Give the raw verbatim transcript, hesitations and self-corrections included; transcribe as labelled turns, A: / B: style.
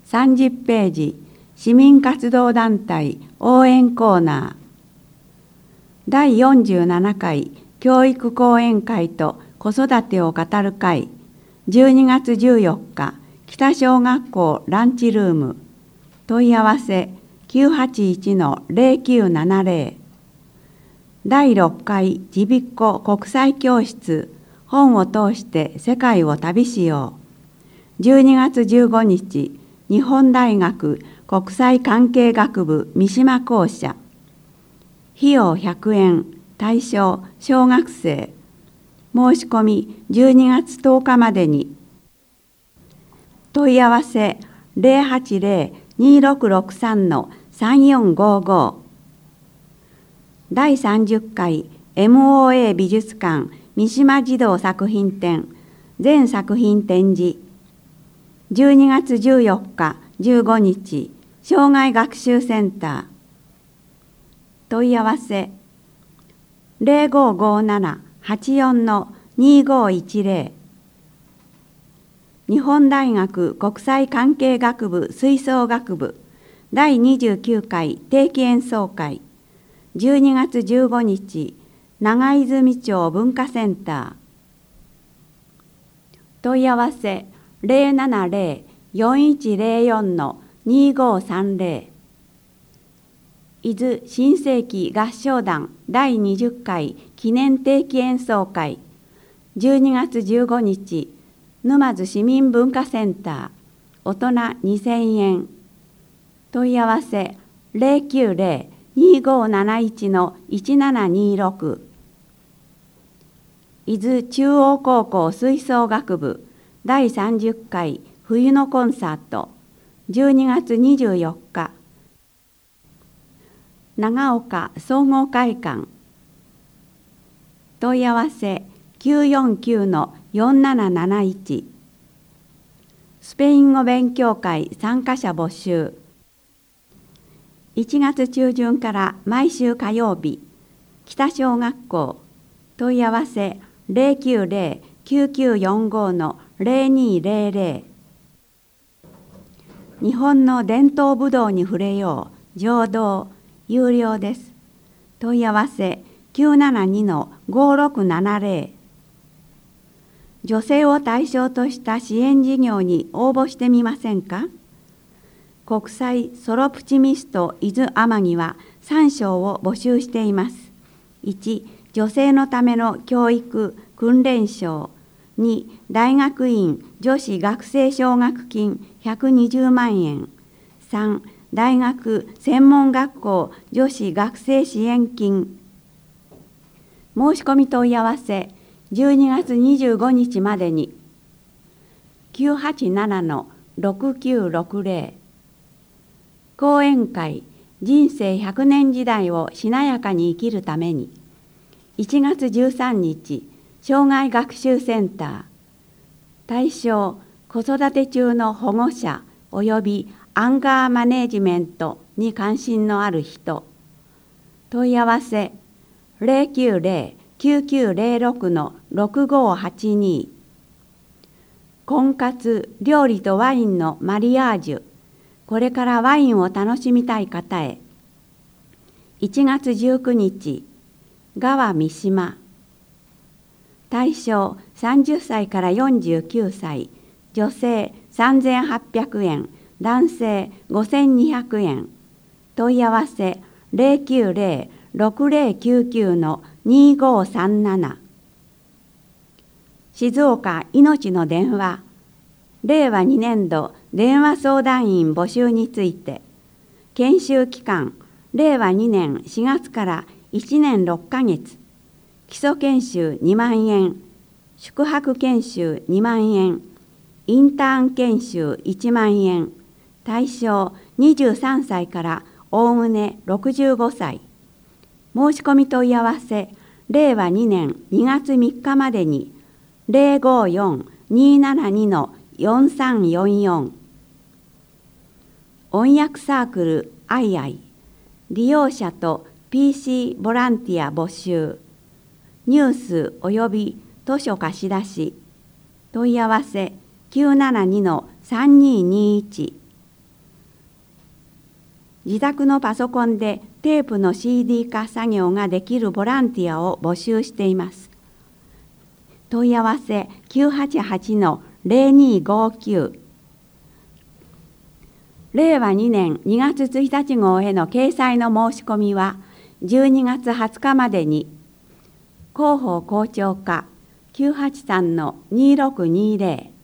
A: さんじゅっページ、市民活動団体応援コーナー。だいよんじゅうななかい教育講演会と子育てを語る会、じゅうにがつじゅうよっか、北小学校ランチルーム。問い合わせ きゅうはちいちのゼロきゅうななゼロ。だいろっかいちびっこ国際教室、本を通して世界を旅しよう。じゅうにがつじゅうごにち、日本大学国際関係学部三島校舎。費用ひゃくえん、対象小学生。申し込みじゅうにがつとおかまでに。問い合わせ ゼロはちゼロ にーろくろくさん さんよんごご。だいさんじゅっかい エムオーエー 美術館三島児童作品展全作品展示。じゅうにがつじゅうよっか、じゅうごにち、障害学習センター。問い合わせゼロごごなな はちよん にーごいちゼロ。日本大学国際関係学部吹奏楽部だいにじゅうきゅうかい定期演奏会。じゅうにがつじゅうごにち、長泉町文化センター。問い合わせゼロななゼロ よんいちゼロよん にーごさんゼロ。伊豆新世紀合唱団だいにじゅっかい記念定期演奏会。じゅうにがつじゅうごにち、沼津市民文化センター。大人にせんえん。問い合わせゼロきゅうゼロ にーごなないち いちななにーろく。伊豆中央高校吹奏楽部だいさんじゅっかい冬のコンサート。じゅうにがつにじゅうよっか。長岡総合会館。問い合わせ きゅうよんきゅうのよんなななないち。スペイン語勉強会参加者募集。いちがつちゅうじゅんから毎週火曜日、北小学校。問い合わせゼロきゅうゼロ きゅうきゅうよんごのゼロにゼロゼロ。日本の伝統武道に触れよう。浄土。有料です。問い合わせきゅうななにのごろくななゼロ。女性を対象とした支援事業に応募してみませんか？国際ソロプチミスト伊豆天城はさんしょうを募集しています。いち、女性のための教育訓練賞。に、大学院女子学生奨学金ひゃくにじゅうまんえん。さん、大学専門学校女子学生支援金。申し込み問い合わせじゅうにがつにじゅうごにちまでに。きゅうはちななのろくきゅうろくゼロ。講演会人生ひゃくねん時代をしなやかに生きるために。いちがつじゅうさんにち障害学習センター。対象子育て中の保護者およびアンガーマネジメントに関心のある人。問い合わせゼロきゅうゼロ きゅうきゅうゼロろくのろくごはちに。婚活料理とワインのマリアージュ。これからワインを楽しみたい方へ。いちがつじゅうくにち、川三島。対象さんじゅっさいからよんじゅうきゅうさい、女性さんぜんはっぴゃくえん、男性ごせんにひゃくえん。問い合わせゼロきゅうゼロ ろくゼロきゅうきゅうのにーごさんなな。静岡いのちの電話。れいわにねんど電話相談員募集について。研修期間れいわにねんしがつからいちねんろっかげつ。基礎研修にまんえん、宿泊研修にまんえん、インターン研修いちまんえん。対象にじゅうさんさいからおおむねろくじゅうごさい。申し込み問い合わせれいわにねんにがつみっかまでに。ゼロごよん にーななにのよんさんよんよん。音訳サークルアイアイ。利用者と ピーシー ボランティア募集。ニュースおよび図書貸し出し。問い合わせきゅうななにのさんにーにーいち。 自宅のパソコンでテープの シーディー 化作業ができるボランティアを募集しています。問い合わせ きゅうはちはち の ゼロにごきゅう。れいわにねんにがつついたち号への掲載の申し込みはじゅうにがつはつかまでに広報校長課 きゅうはちさんのにろくにゼロ